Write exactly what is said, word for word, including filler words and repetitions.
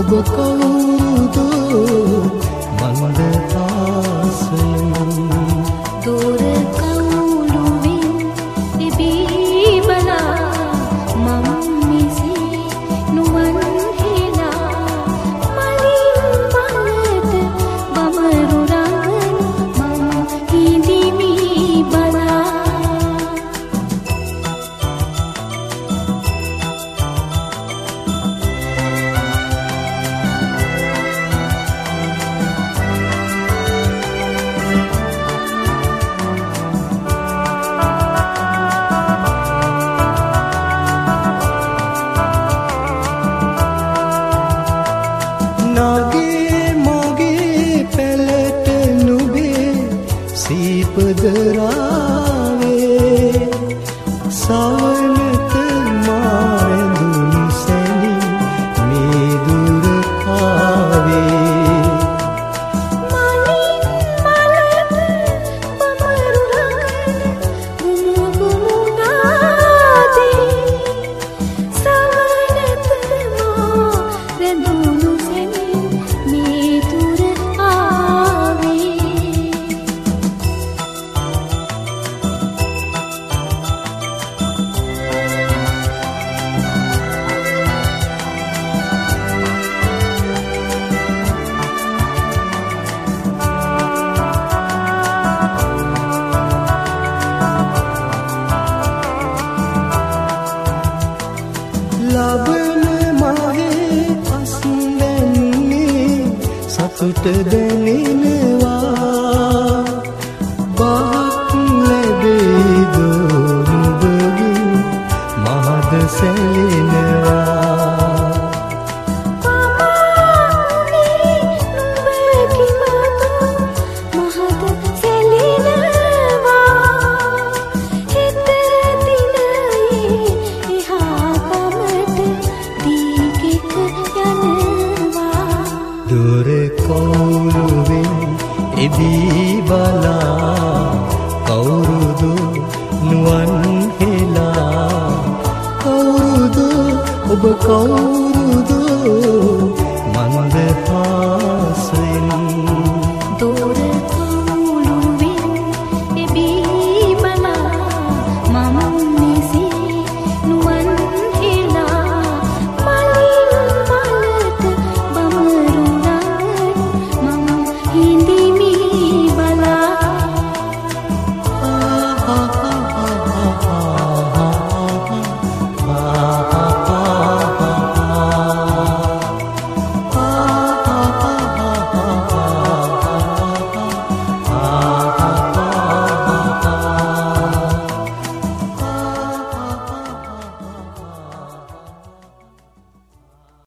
ඔබ කවුරුද මන්ද ආසයෙන් දොර කවුළුවෙන් ඉබී බලා මම මිසී නුවන් හෙලා මලින් මලට බමරු රඟන මම හිඳිමි බලා නගේ මගේ පැලට නුඹේ සීපදරාවේ සවනත මාරඳුන් සැනි මේ දුර ආවේ මලින් මලට බමරු රඟන ගුමු ගුමු නාදේ සවනත මාරඳුන් සැනි මේ දුර ආවේ ලබන මහේ අස්වැන්නේ සතුට දැනෙනවා බාක් ලැබේ දොනුබගින් මහද සැලෙනවා දොර කවුරුවෙන් එදී බලා කවුරුදු නුවන් හෙලා කවුරුදු ඔබ කවුරුදු මන්ද